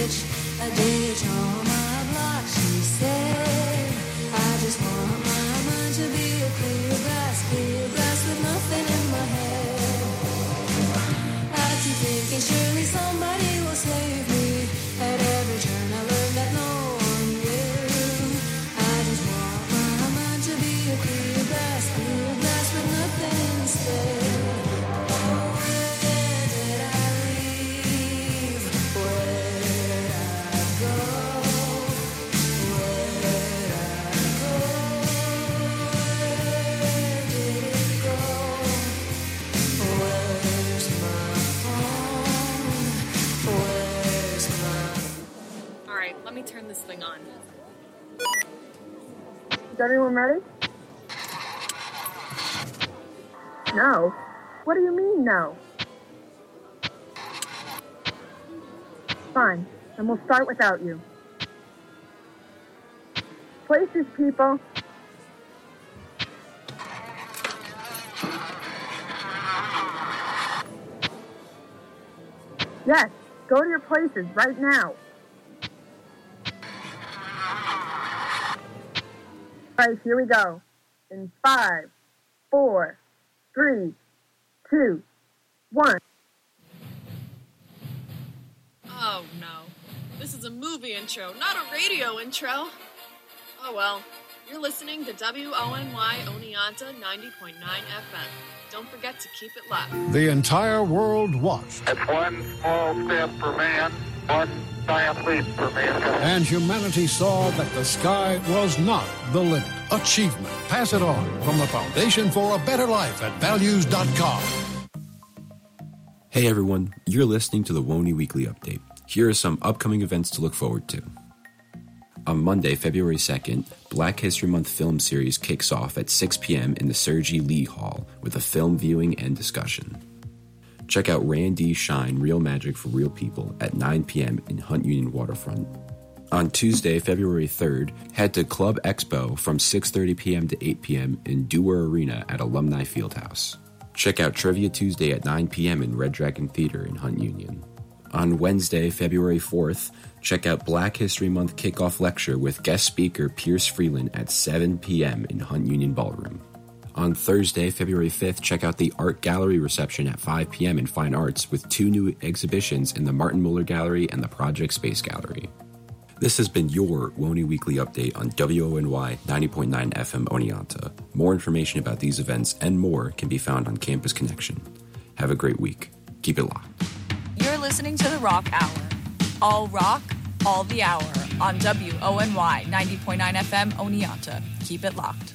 ditch on my block, she said. I just want my mind to be a clear glass with nothing in my head. I keep thinking surely somebody will save me. At every turn I learn that no one will. I just want my mind to be a clear glass with nothing instead. Let me turn this thing on. Is everyone ready? No. What do you mean, no? Fine, then we'll start without you. Places, people. Yes, go to your places right now. All right, here we go. In 5, 4, 3, 2, 1. Oh no. This is a movie intro, not a radio intro. Oh well. You're listening to WONY Oneonta 90.9 FM. Don't forget to keep it locked. The entire world watched. It's one small step for man, one giant leap for mankind. And humanity saw that the sky was not the limit. Achievement. Pass it on from the Foundation for a Better Life at values.com. Hey everyone, you're listening to the WONY Weekly Update. Here are some upcoming events to look forward to. On Monday, February 2nd, Black History Month film series kicks off at 6 p.m. in the Sergi Lee Hall with a film viewing and discussion. Check out Randy Shine Real Magic for Real People at 9 p.m. in Hunt Union Waterfront. On Tuesday, February 3rd, head to Club Expo from 6:30 p.m. to 8 p.m. in Dewar Arena at Alumni Fieldhouse. Check out Trivia Tuesday at 9 p.m. in Red Dragon Theater in Hunt Union. On Wednesday, February 4th, check out Black History Month kickoff lecture with guest speaker Pierce Freeland at 7 p.m. in Hunt Union Ballroom. On Thursday, February 5th, check out the Art Gallery reception at 5 p.m. in Fine Arts with 2 new exhibitions in the Martin Muller Gallery and the Project Space Gallery. This has been your WONY Weekly Update on WONY 90.9 FM Oneonta. More information about these events and more can be found on Campus Connection. Have a great week. Keep it locked. You're listening to The Rock Hour. All rock, all the hour on WONY 90.9 FM Oneonta. Keep it locked.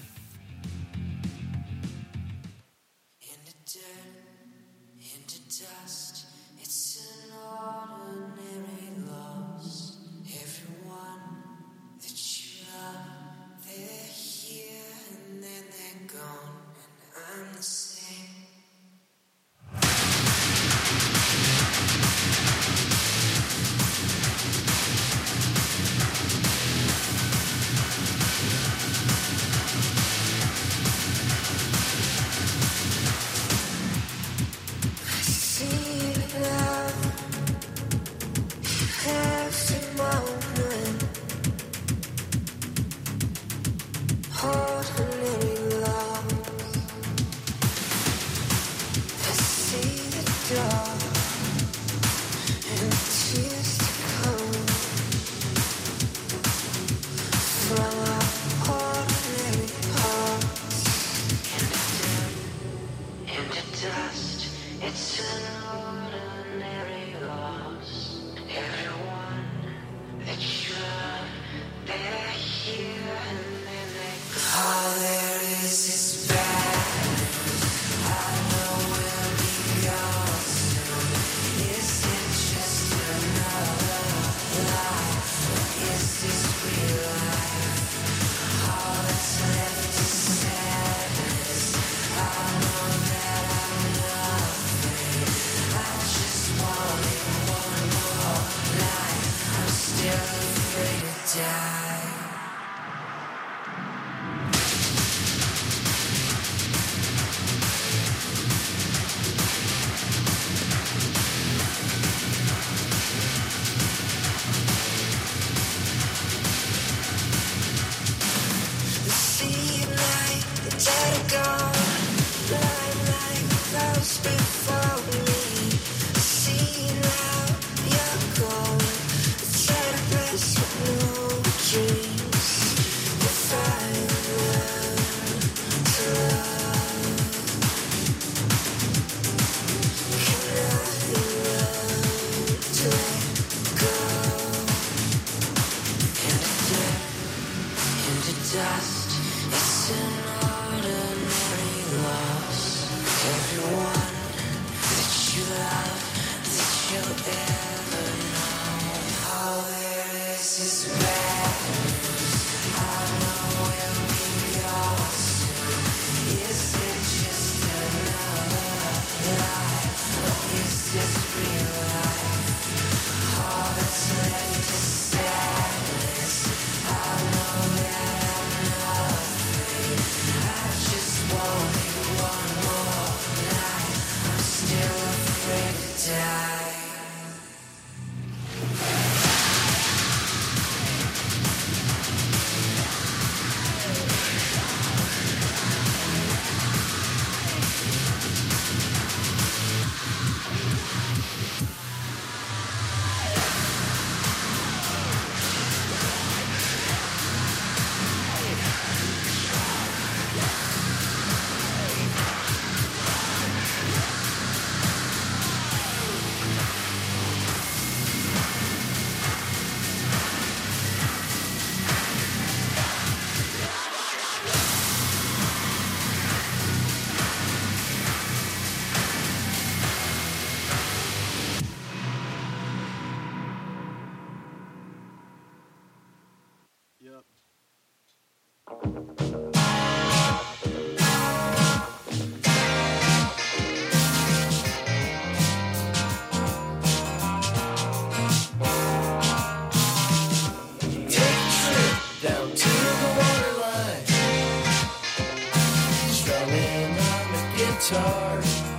guitar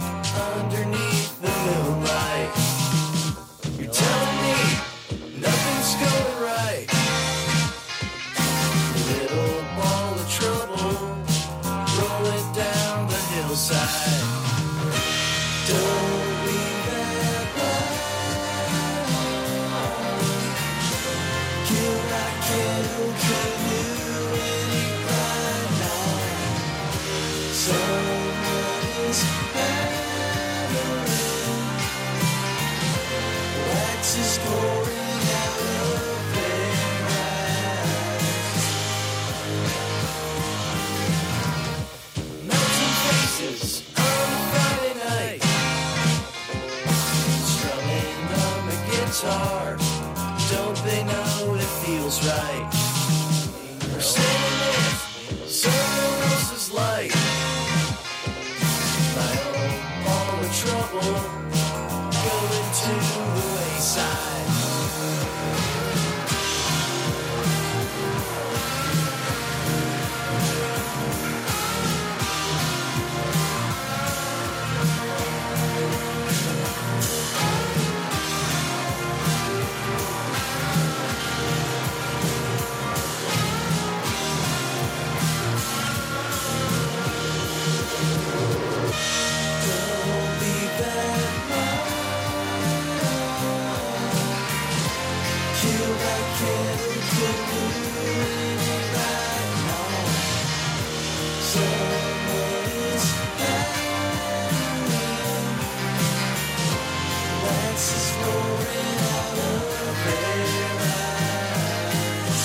underneath the moonlight. You're telling me nothing's going right. Little ball of trouble rolling down the hillside. Don't leave that light. Kill that candle, canoeing right now. Someone's hammering. Wax is pouring out of their eyes. Melting faces on a Friday night. Strumming on the guitar. Don't they know it feels right? We're standing with someone else's light. My own ball of trouble going to the wayside. Don't leave that light. Kill that candle, canoeing right now. Someone is hammering. Wax is pouring out of their eyes.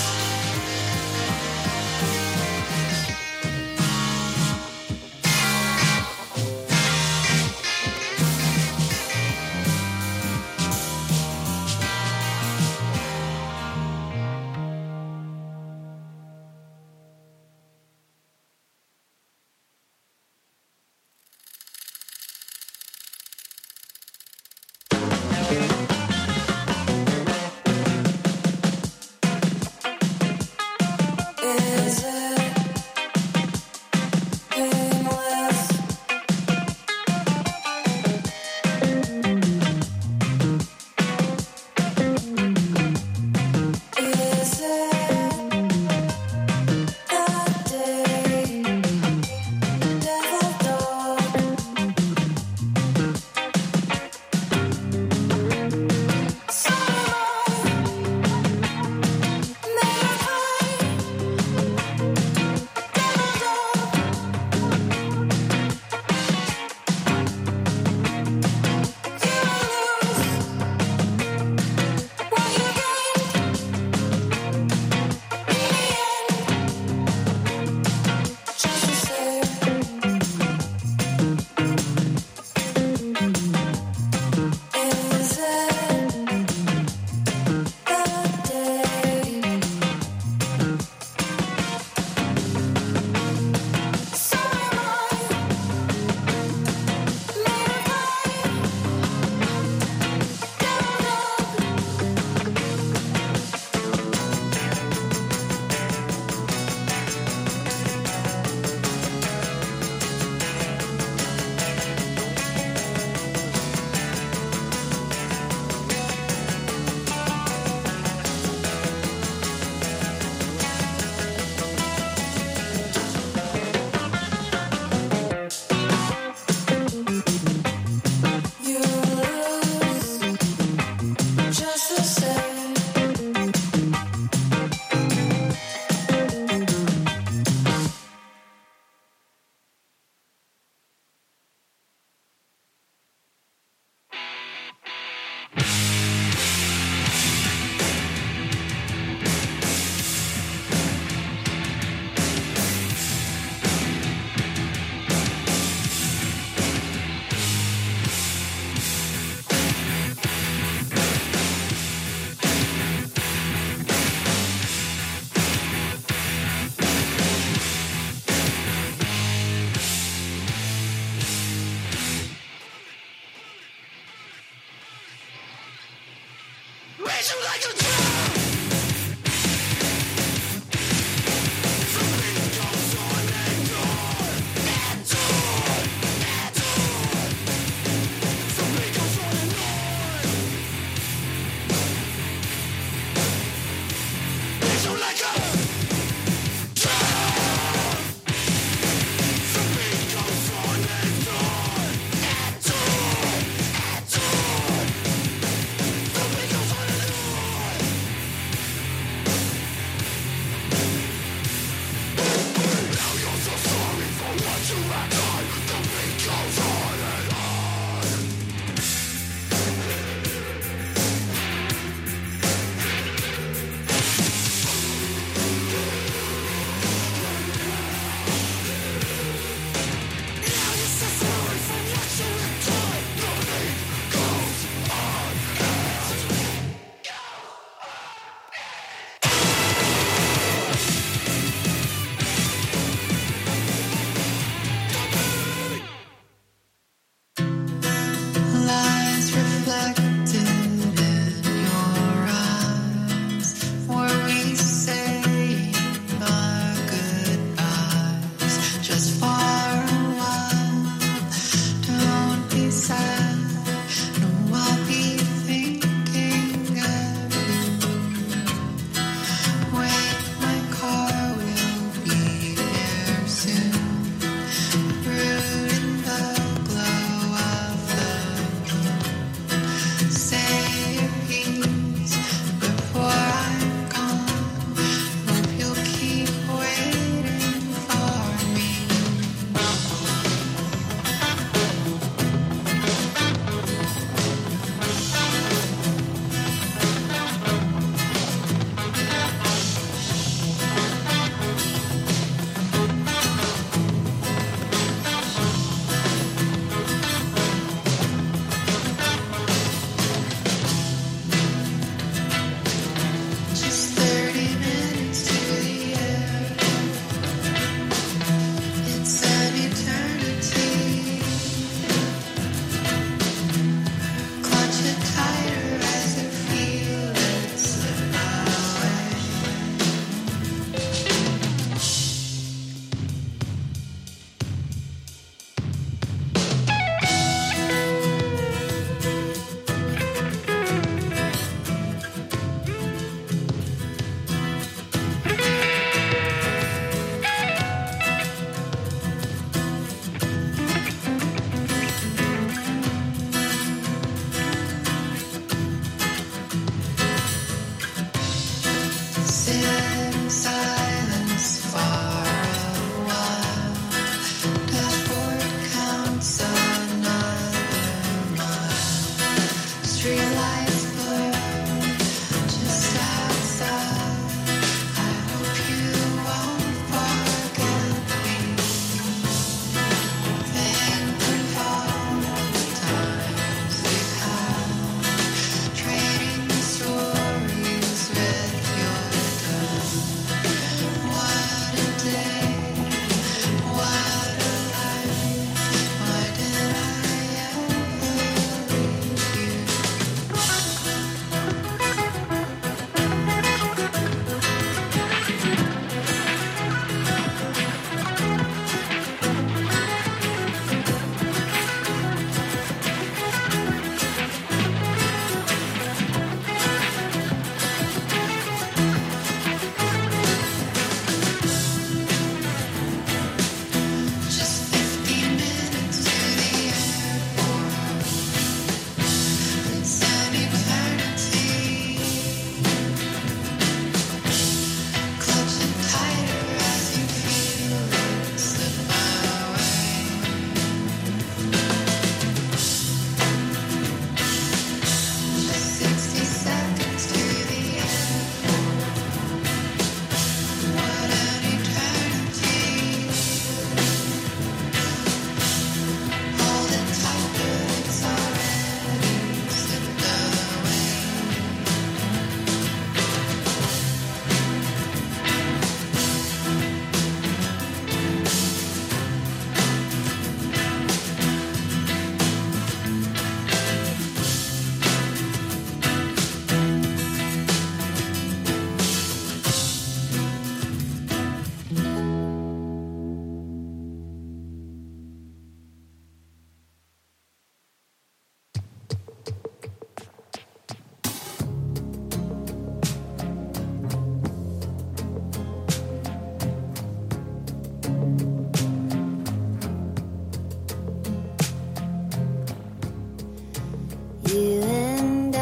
You and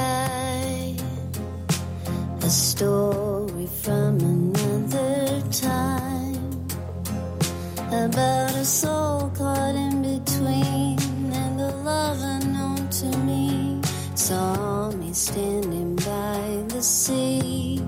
I, a story from another time, about a soul caught in between and a love unknown to me. Saw me standing by the sea,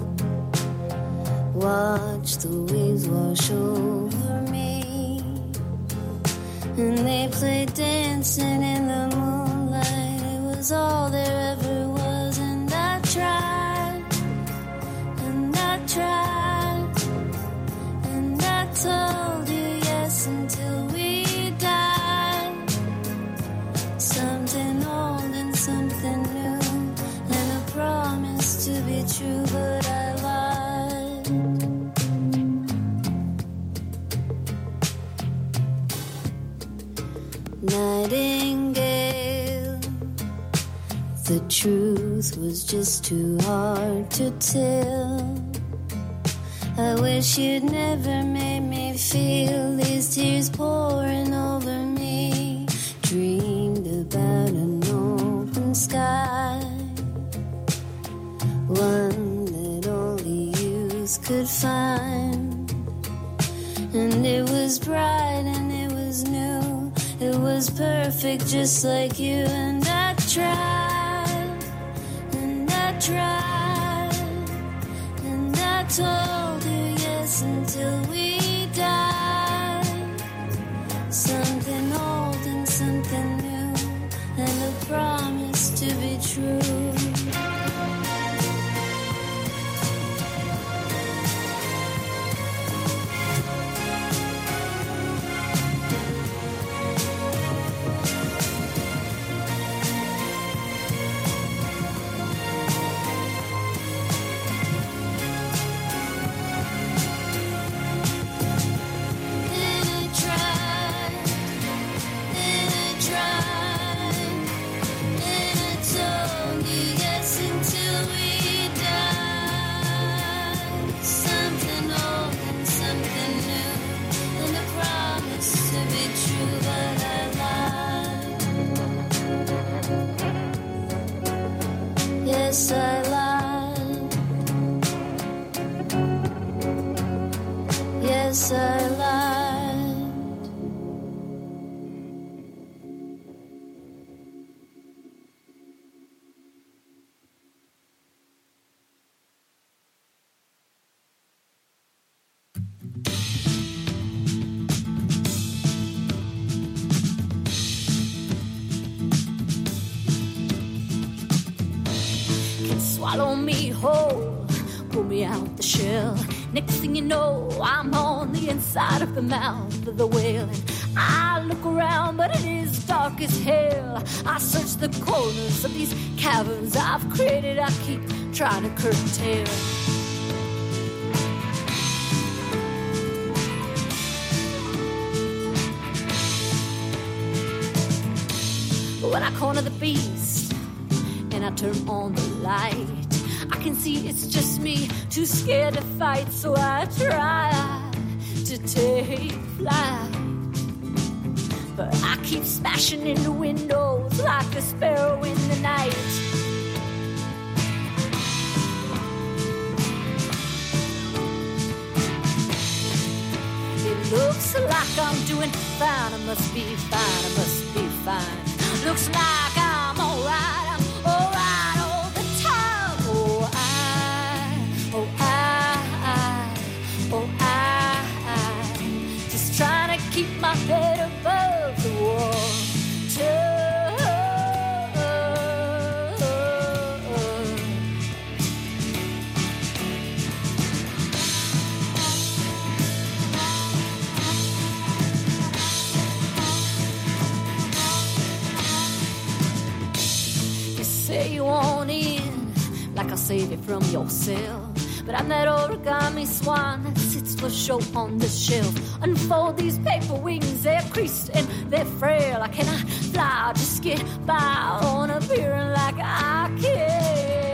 watch the waves wash over me, and they played dancing in the moonlight. It was all there ever was, and I tried, and I tried, and I told you yes until we died. Something old and something new, and a promise to be true, but I lied. Nightingale, the truth was just too hard to tell. I wish you'd never made me feel these tears pouring over me. Dreamed about an open sky, one that only youth could find. And it was bright and it was new, it was perfect just like you. And I tried, and I tried, and I told you yes until we died. Something old and something new, and a promise to be true. yes, I lied. Swallow me whole, pull me out the shell. Next thing you know, I'm on the inside of the mouth of the whale. And I look around, but it is dark as hell. I search the corners of these caverns I've created. I keep trying to curtail. But when I corner the beast and I turn on the light, I can see it's just me, too scared to fight. So I try to take flight, but I keep smashing into windows like a sparrow in the night. It looks like I'm doing fine. I must be fine, I must be fine. Looks like I'm alright, I'm alright all the time. Just trying to keep my head above the water. You say you want in, like I'll save you from yourself. But I'm that origami swan that sits for show on the shelf. Unfold these paper wings, they're creased and they're frail. I cannot fly, I'll just get by on appearing like I care.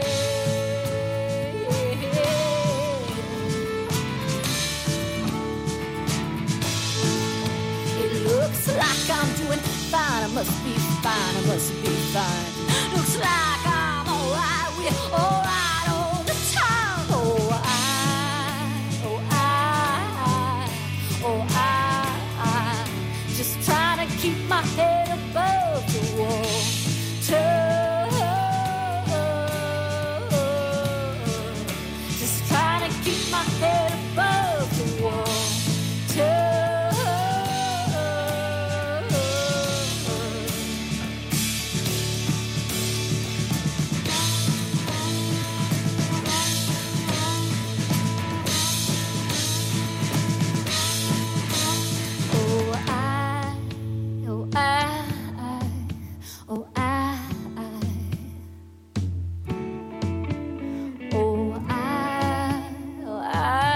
It looks like I'm doing fine, I must be fine, I must be fine. Looks like I'm alright, we're alright all the time. Just trying to keep my head above the water. Just trying to keep my head above the water. I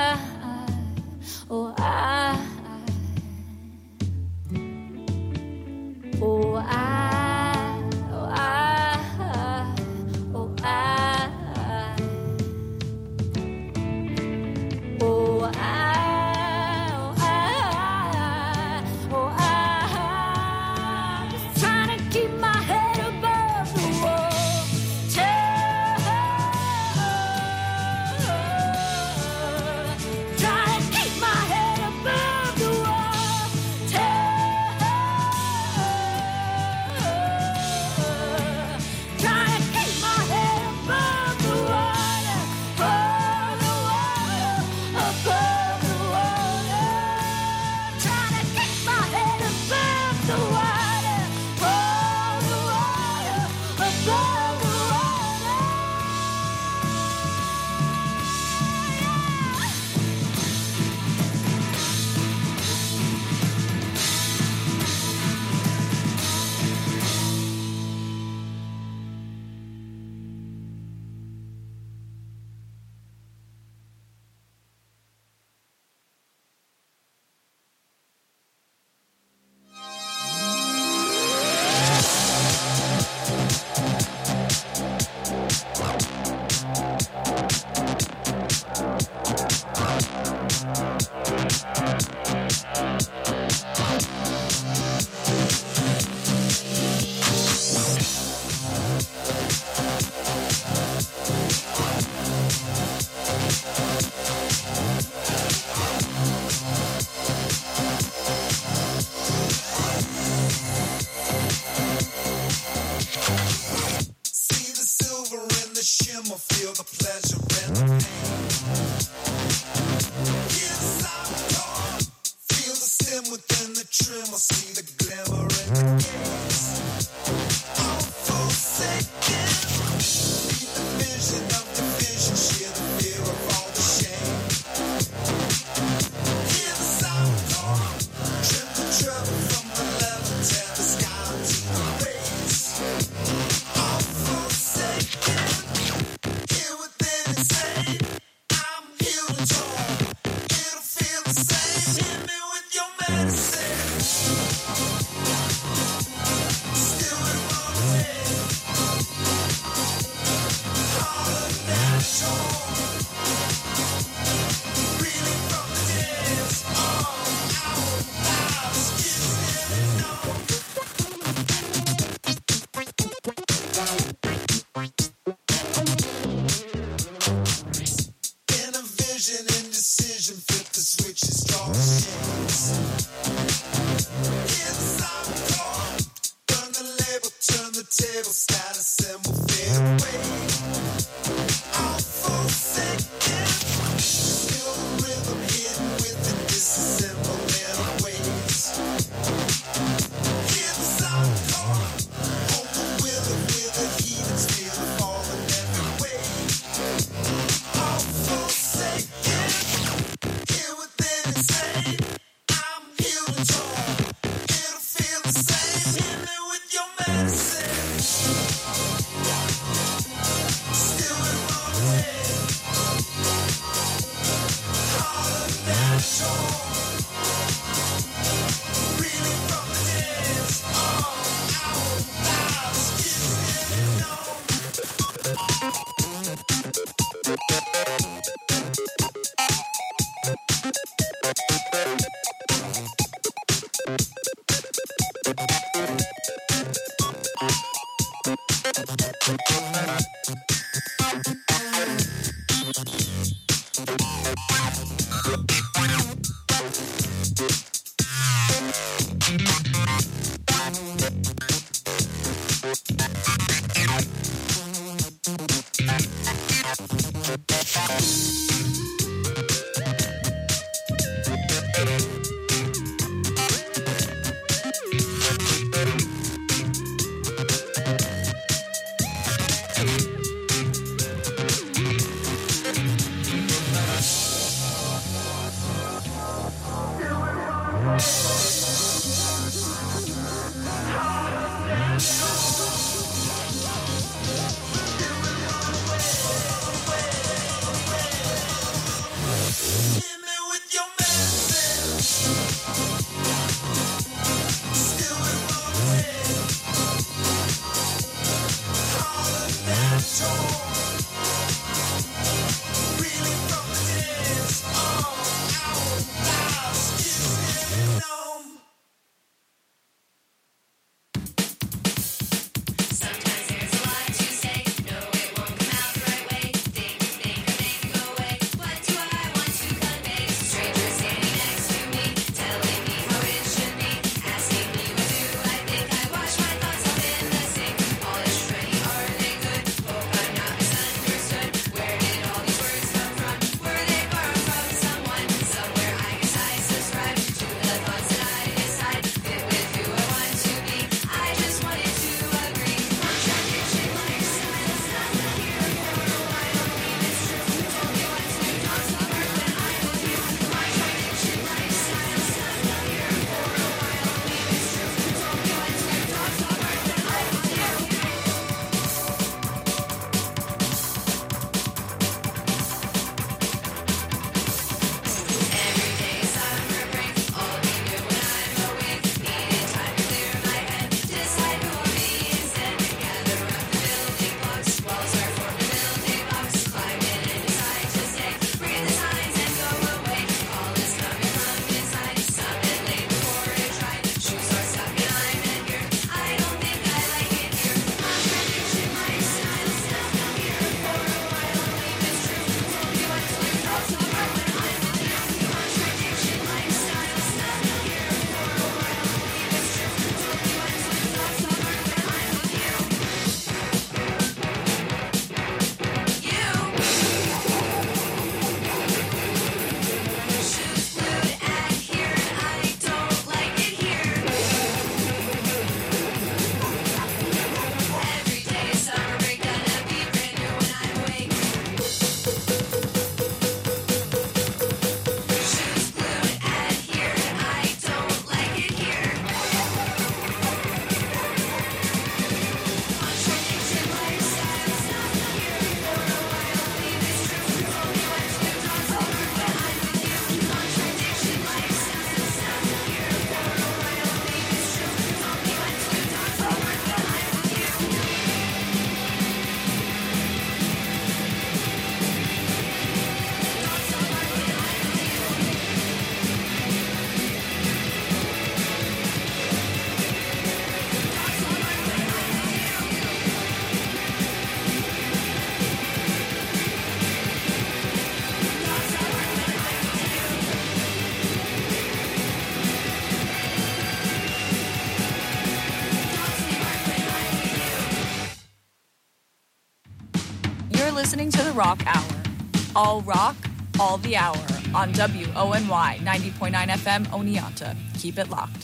listening to The Rock Hour. All rock, all the hour on WONY 90.9 FM Oneonta. Keep it locked.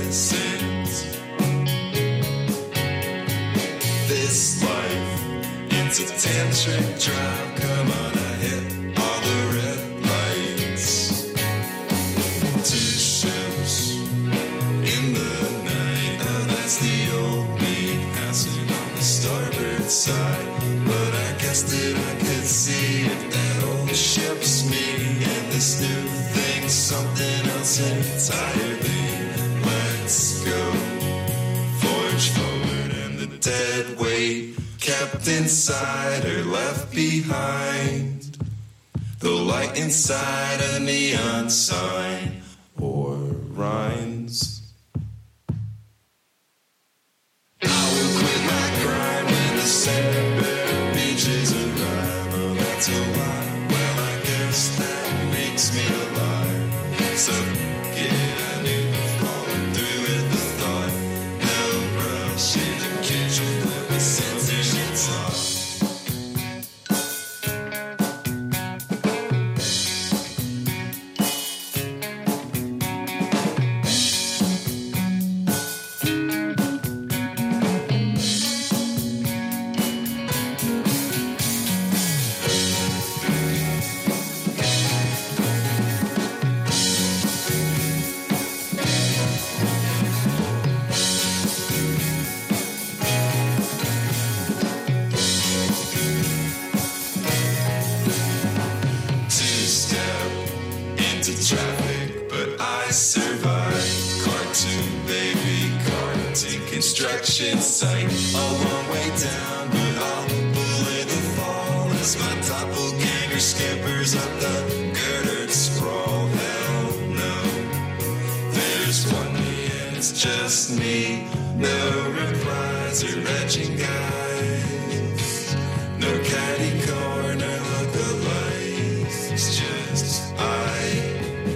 innocent. This life, it's a tantric drive. Come on, I hit all the red lights. Two ships in the night. Oh, that's the old me passing on the starboard side. But I guess that I could see if that old ship's me and this new thing's something else entirely. Let's go, forge forward, and the dead weight kept inside or left behind. The light inside a neon sign or rhymes. I will quit my grind when the sand bare beaches arrive. Oh, that's a lie. Well, I guess that makes me alive. So, yeah, I knew falling through with the thought. No rush, education, let me censor your talk. Traffic, but I survived. Cartoon baby, cartoon construction site. A long way down, but I'll bullet the fall as my doppelganger scampers up the girdered sprawl. Hell no, there's one me and it's just me. No replies or etching guys. No catty corner look-alikes. It's just I.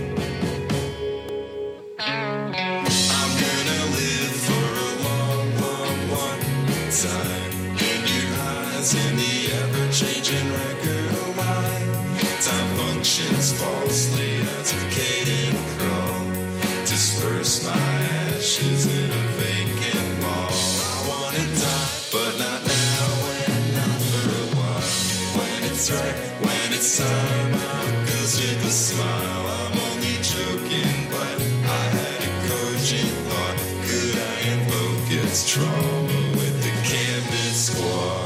In the ever-changing record line, time functions falsely as a cadent crawl. Disperse my ashes in a vacant mall. I wanna die, but not now and not for a while. When it's right, when it's time, I'll go with a smile. I'm only joking, but I had a cogent thought. Could I invoke its trauma with the canvas squad?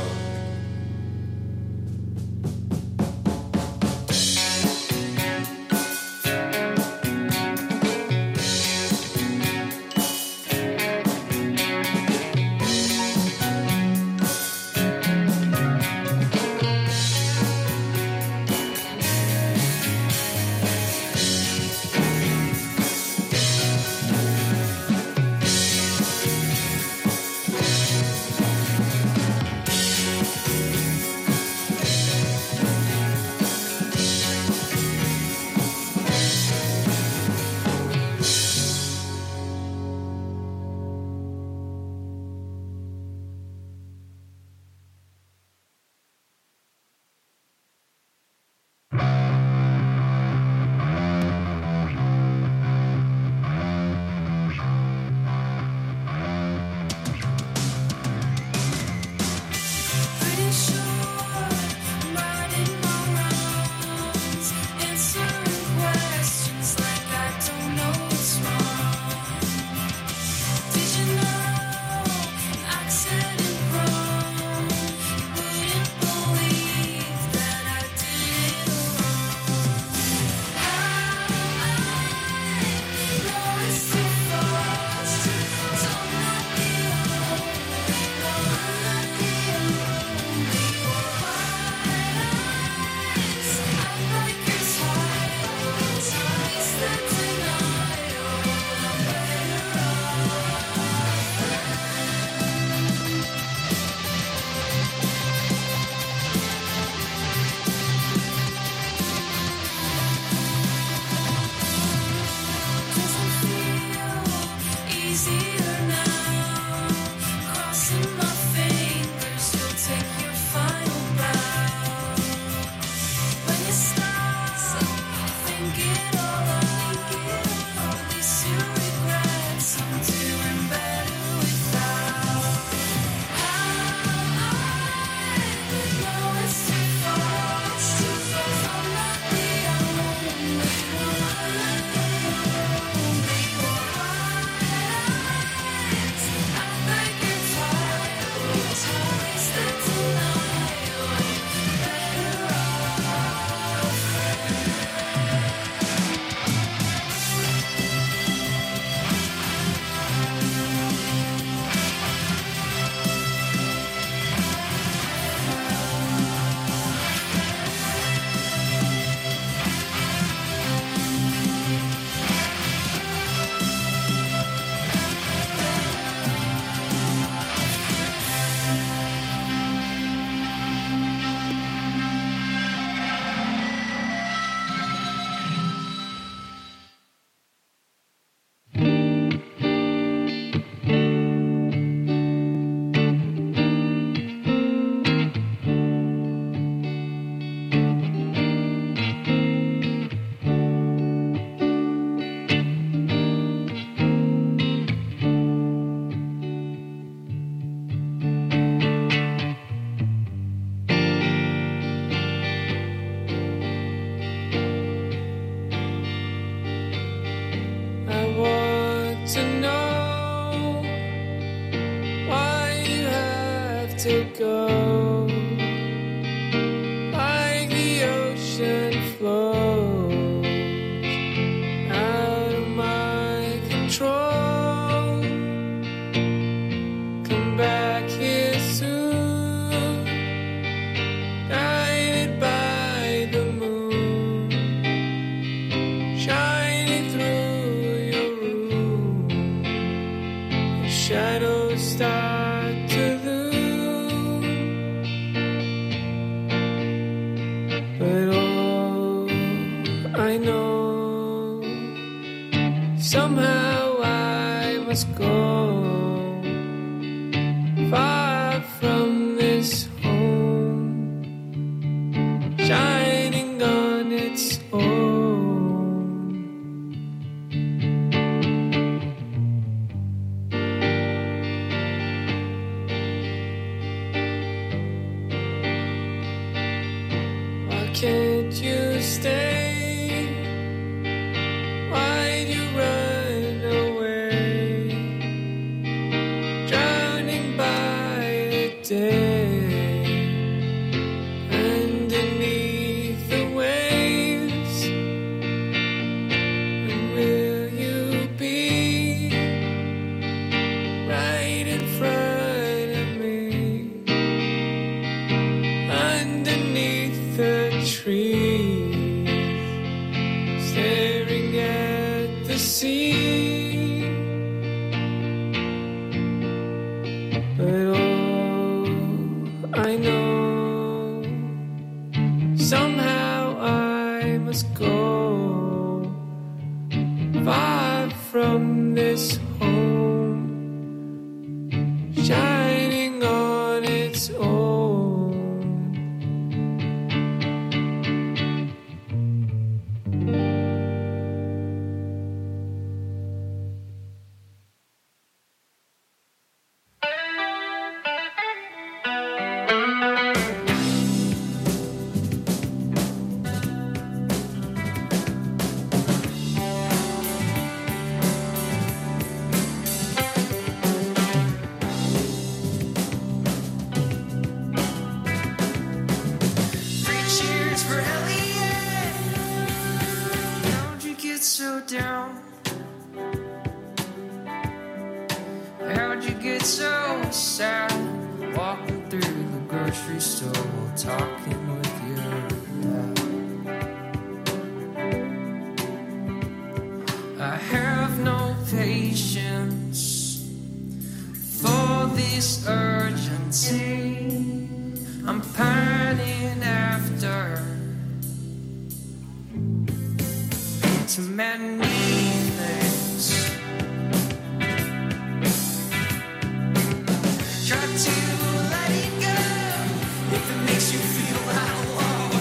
to go, like the ocean flows out of my control. Come back here soon, guided by the moon, shining through your room. The shadows start to loom, but all I know, somehow I must go far from this home, shining on its own. Why can't you stay? Why'd you run away? Drowning by the day, underneath the waves. When will you be right in front of me, underneath the trees, staring at the sea? But all I know, somehow I must go far from this home, shining on its own. Three cheers for Elliot. How'd you get so down? How'd you get so sad? Walking through the grocery store while talking with your dad. I have no patience for this urgency. I'm pining after too many things. Try to let it go if it makes you feel alone.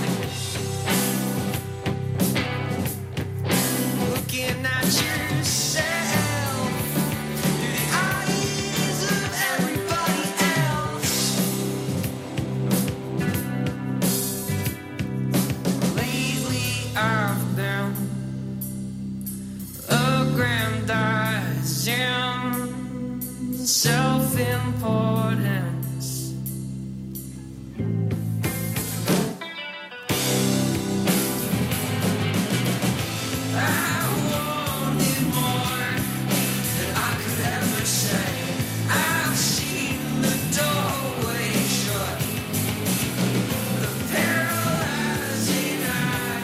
Looking at yourself through the eyes of everybody else. Lately I've been aggrandizing self-importance. I wanted more than I could ever say. I've seen the doorway shut, the paralyzing eye.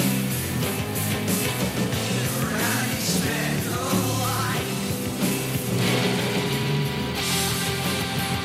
Never had to spend a life.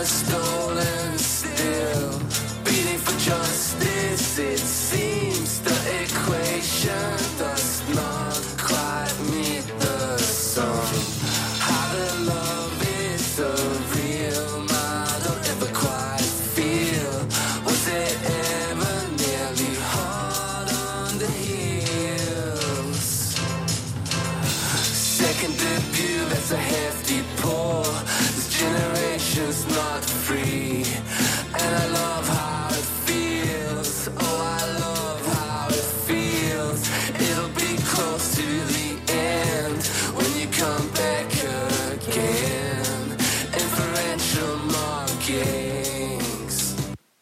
was stolen still. Beating for justice, it seems the equation does not quite meet the sum. How the love is a real model, ever quite feel. Was it ever nearly hard on the heels? Second debut, that's a hefty pull. This generation's not free, and I love how it feels. Oh, I love how it feels. It'll be close to the end when you come back again. Inferential markings.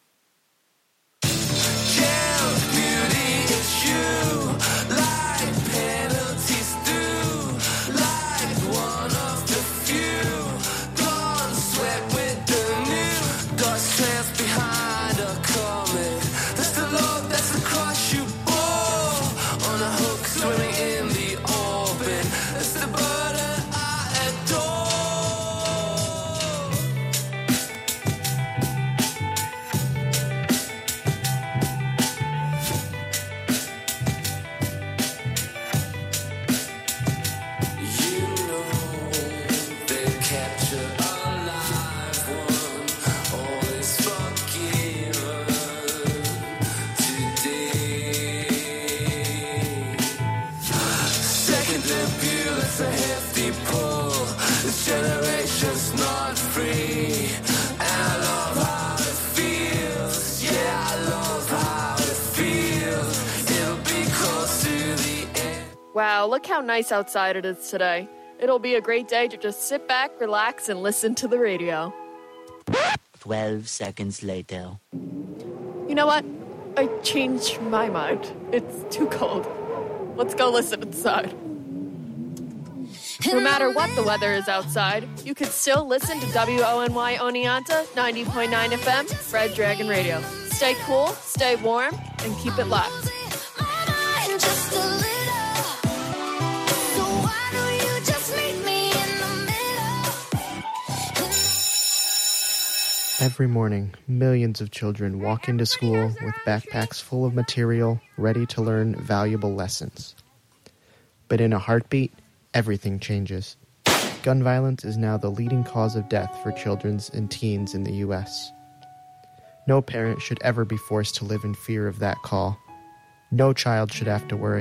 Jail beauty, it's you. Like penalties do. Like one of the few. Gone sweat with the new. Dust trails behind a comet. That's the load, that's the cross you bore. On a hook swimming in the orbit. That's the burden I adore. You know they capture a live one. All is forgiven today. Second debut, that's a hefty pull. This generation's not free, and I love how it feels. Yeah, I love how it feels. It'll be close to the end. Wow, look how nice outside it is today. It'll be a great day to just sit back, relax, and listen to the radio. 12 seconds later. You know what? I changed my mind. It's too cold. Let's go listen inside. No matter what the weather is outside, you can still listen to WONY Oneonta 90.9 FM, Red Dragon Radio. Stay cool, stay warm, and keep it locked. Just a little. So why don't you just meet me in the middle? Every morning, millions of children walk into school with backpacks full of material, ready to learn valuable lessons. But in a heartbeat, everything changes. Gun violence is now the leading cause of death for children and teens in the U.S. No parent should ever be forced to live in fear of that call. No child should have to worry